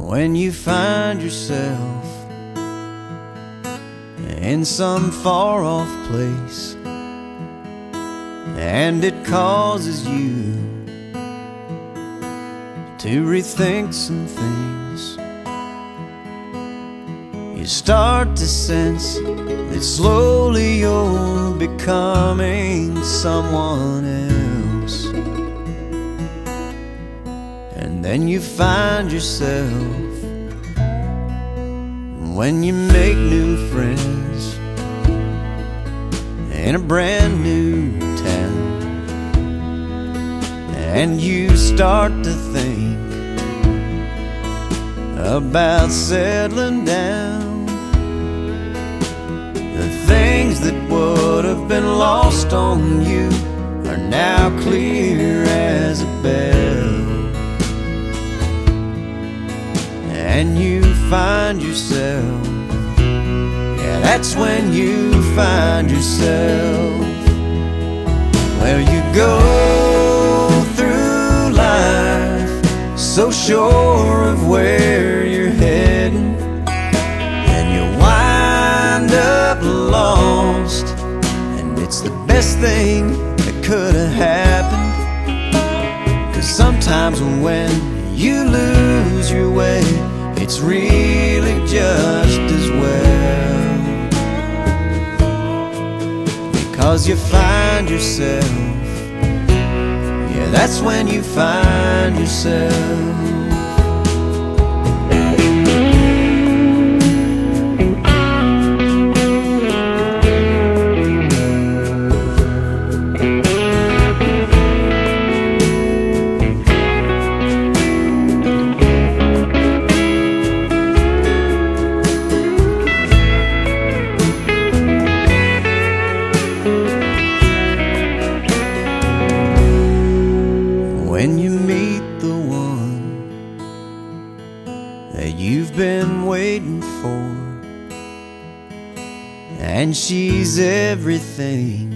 when you find yourself in some far-off place, and it causes you to rethink some things. You start to sense that slowly you're becoming someone else, and then you find yourself when you make new friends in a brand new town, and you start to think about settling down. The things that would have been lost on you are now clear as a bell, and you find yourself, yeah, that's when you find yourself. Well, you go through life so sure of where you're heading, and you wind up lost, and it's the best thing that could have happened. 'Cause sometimes when you lose your way, it's really just as well, because you find yourself, yeah, that's when you find yourself. When you meet the one that you've been waiting for, and she's everything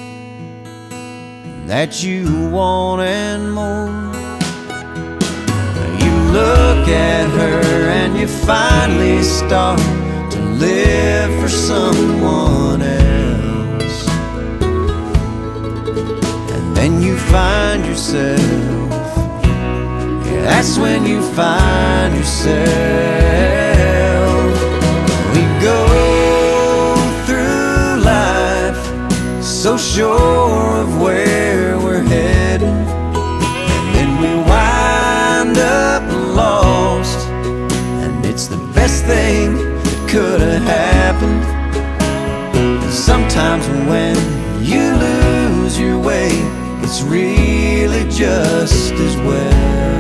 that you want and more, you look at her and you finally start to live for someone else, and then you find yourself, that's when you find yourself. We go through life so sure of where we're heading, and then we wind up lost, and it's the best thing that could have happened. Sometimes when you lose your way, it's really just as well,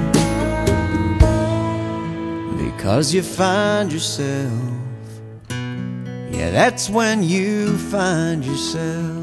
because you find yourself, yeah, that's when you find yourself.